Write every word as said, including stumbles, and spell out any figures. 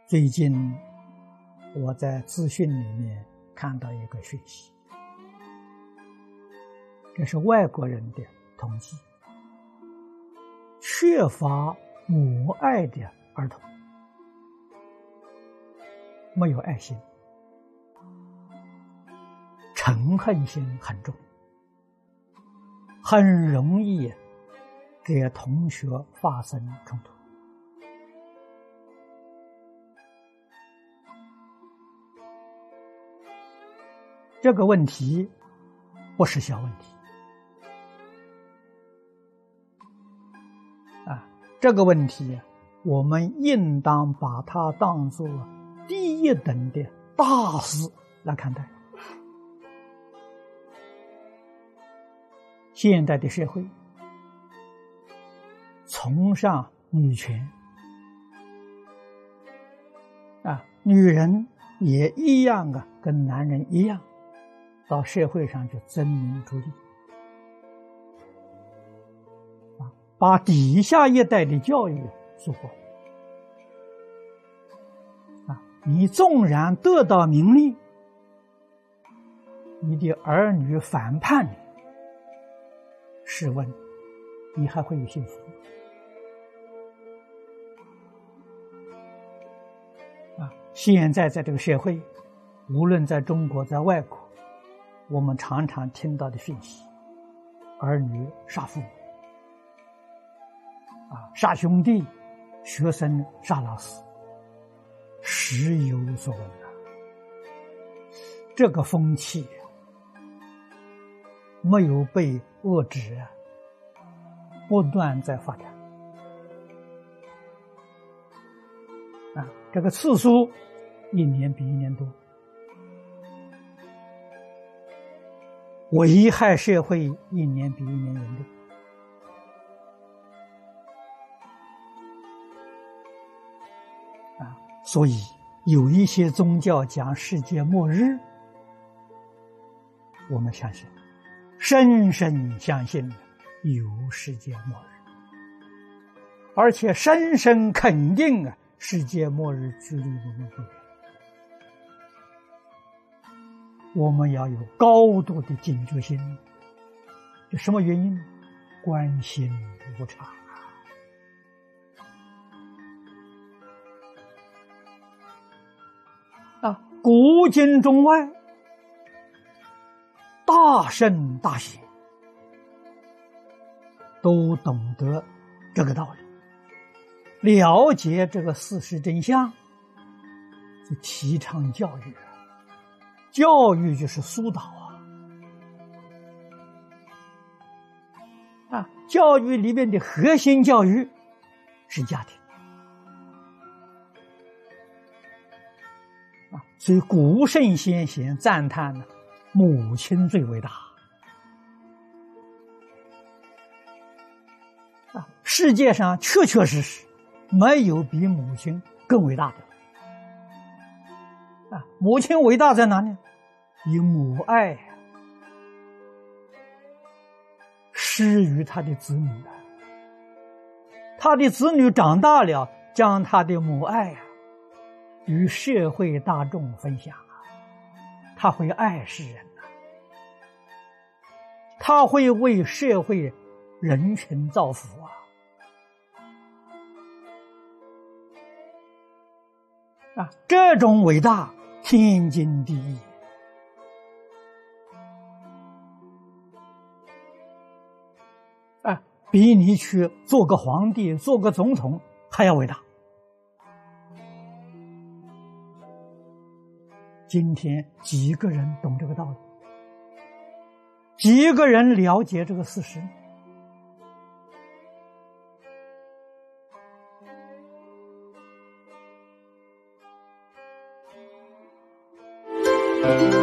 最近我在资讯里面看到一个讯息，这是外国人的统计，缺乏母爱的儿童，没有爱心，嗔恨心很重，很容易给同学发生冲突。这个问题不是小问题啊！这个问题我们应当把它当作第一等的大事来看待。现代的社会崇尚女权啊，女人也一样啊，跟男人一样，到社会上去争名逐利啊，把底下一代的教育做好啊。你纵然得到名利，你的儿女反叛你，试问你还会有幸福啊？现在在这个社会，无论在中国在外国，我们常常听到的讯息，儿女杀父母啊，杀兄弟，学生杀老师，时有所闻啊。这个风气没有被遏制啊，不断在发展啊，这个次数一年比一年多，危害社会一年比一年严重啊！所以有一些宗教讲世界末日，我们相信，深深相信有世界末日，而且深深肯定啊，世界末日距离我们不远。我们要有高度的警觉心，这什么原因？关心无常啊！古今中外，大圣大贤都懂得这个道理，了解这个事实真相，就提倡教育。教育就是疏导啊！啊，教育里面的核心教育是家庭啊，所以古圣先贤赞叹呢，母亲最伟大啊！世界上确确实实没有比母亲更伟大的啊！母亲伟大在哪里？以母爱施于他的子女啊，他的子女长大了，将他的母爱啊与社会大众分享啊，他会爱世人啊，他会为社会人群造福啊啊！这种伟大天经地义啊，比你去做个皇帝、做个总统还要伟大。今天几个人懂这个道理？几个人了解这个事实？嗯